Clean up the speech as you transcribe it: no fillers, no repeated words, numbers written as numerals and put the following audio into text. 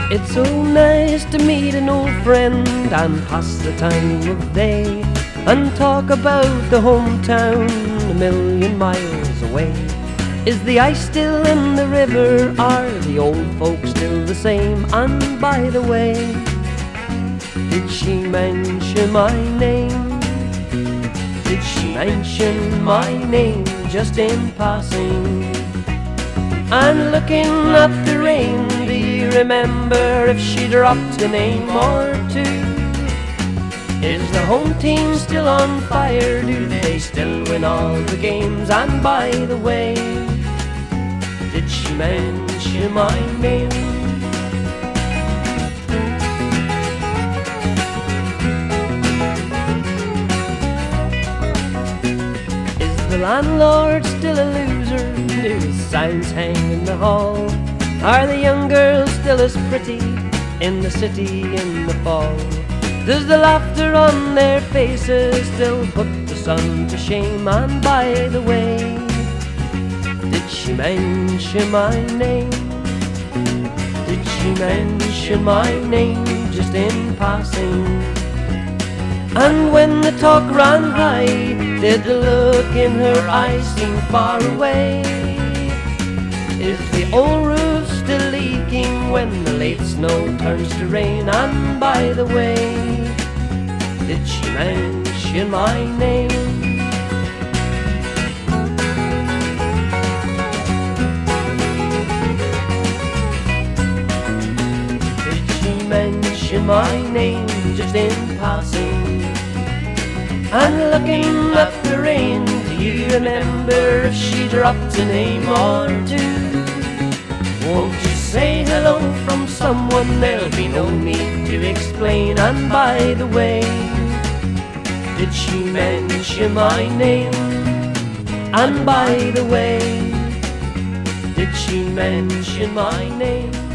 It's so nice to meet an old friend and pass the time of day and talk about the hometown a million miles away. Is the ice still in the river? Are the old folks still the same? And by the way, did she mention my name? Did she mention my name just in passing? And looking at the rain, do you remember if she dropped a name or two? Is the home team still on fire? Do they still win all the games? And by the way, did she mention my name? Is the landlord still a loser? Do his signs hang in the hall? Are the young girls still as pretty in the city in the fall? Does the laughter on their faces still put the sun to shame? And by the way, did she mention my name? Did she mention my name just in passing? And when the talk ran high, did the look in her eyes seem far away? Is the old roof still leaking when the late snow turns to rain? And by the way, did she mention my name? Did she mention my name just in passing? And looking at the rain, do you remember if she dropped a name or two? Won't you say hello from someone? There'll be no need to explain. And by the way, did she mention my name? And by the way, did she mention my name?